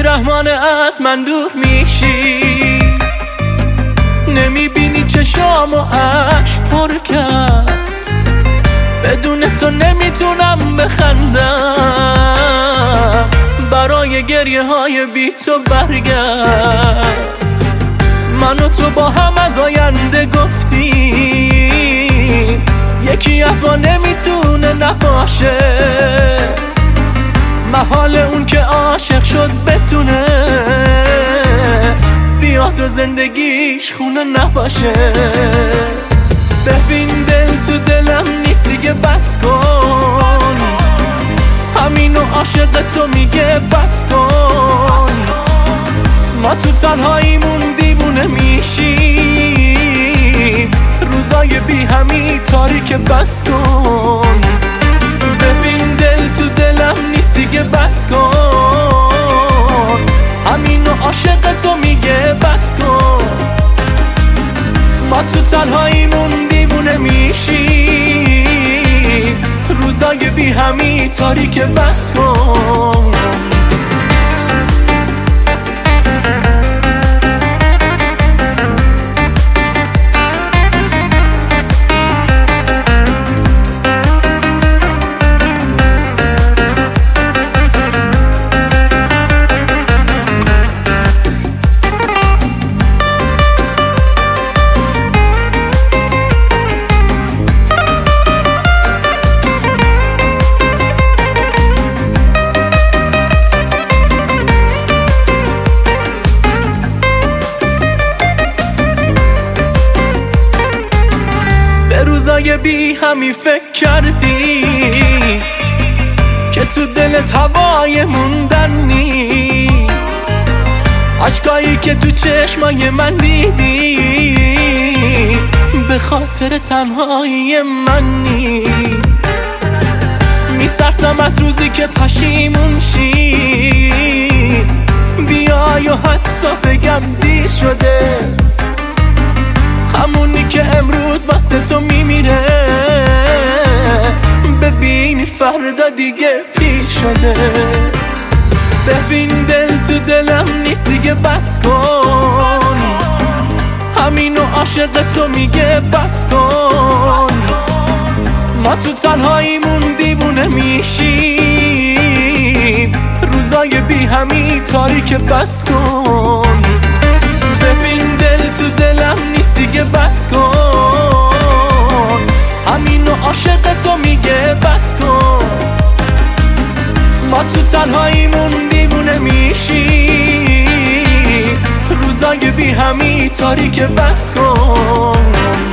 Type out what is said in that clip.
بیرحمانه از من دور میشی، نمیبینی چشامو عشق پر کرد، بدون تو نمیتونم بخندم، برای گریه های بی تو برگرد. من و تو با هم از آینده گفتیم، یکی از ما نمیتونه نباشه، محال اون که عاشق شد بتونه بیاد و زندگیش خونه نباشه. ببین دل تو دلم نیست دیگه، بس کن، همینو عاشق تو میگه بس کن. ما تو تنهاییمون دیوونه میشیم، روزای بی همی تاریک بس کن. ببین دل تو دلم نیست دیگه، بس کن، همینو عاشق تو میگه بس کن. ما تو تنهاییمون دیوونه میشیم، روزای بی همی تاریک بس کن. روزای بی همی فکر کردی که تو دلت هوای موندن نیست، عشقایی که تو چشمای من دیدی به خاطر تنهایی من نیست. میترسم از روزی که پشیمون شی، بیای و حتی بگم دیر شده، همونی که امروز واسه تو میمیره، ببینی فردا دیگه پیر شده. ببین دل تو دلم نیست دیگه، بس کن، همینو عاشق تو میگه بس کن. ما تو تنهاییمون دیوونه میشیم، روزای بی همی تاریک بس کن. ببین دل تو دلم نیست دیگه، بس کن، همینو عاشق تو میگه بس کن. ما تو تنهاییمون دیوونه میشیم، روزای بی همی تاریک بس کن.